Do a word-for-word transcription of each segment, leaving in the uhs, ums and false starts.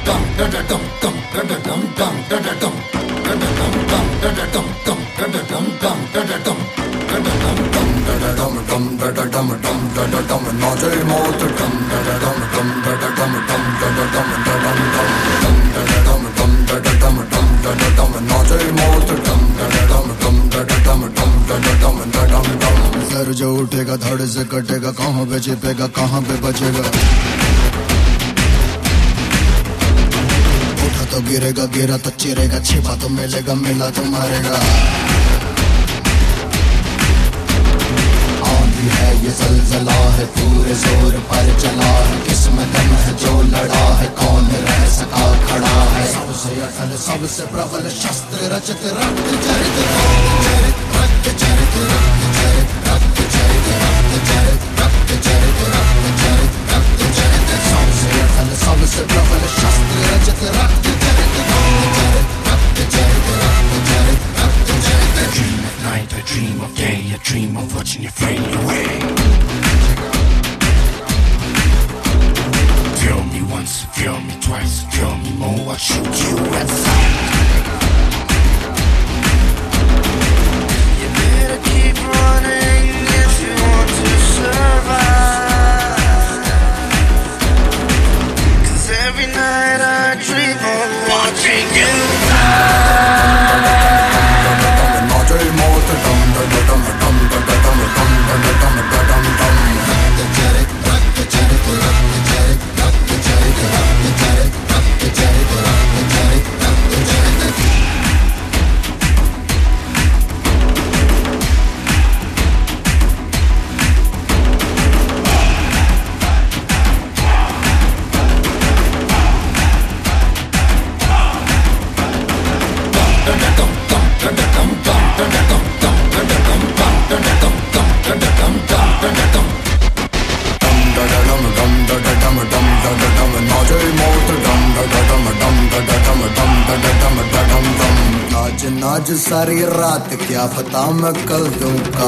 Sir जो उठेगा धड़ से कटेगा, कहाँ पे छिपेगा कहाँ पे बचेगा। उठा तो गिरेगा, गिरा तो चिरेगा, छिपा तो मिलेगा, मिला तो मारेगा। आंधी है ये जलजला है, पूरे जोर पर चला है, किसमें दम है जो लड़ा है, कौन रह सका खड़ा है। सबसे अटल सबसे प्रबल शस्त्र रचित रक्त चरित चरित रक्त चरित रक्त चरित रक्त चरित रक्त चरित रक्त चरित रक्त चरित रक्त चरित सबसे अटल सबसे प्रबल शस्त्र रचित रक्त चरित चरित रक्त चरित रक्त चरित रक्त चरित। I dream at night, I dream of day, I dream of watching you fade away. Feel me once, feel me twice, feel me more, I'll shoot you at sight. You better keep running if you want to survive. 'Cause every night I dream of watching you आज सारी रात क्या पता मैं कल दूंगा।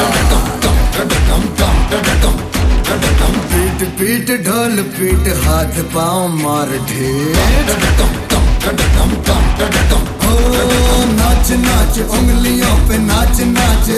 पीट पीट ढोल पीट हाथ पाँव मार ढेर। ओ नाच नाच उंगलियों पे नाच नाच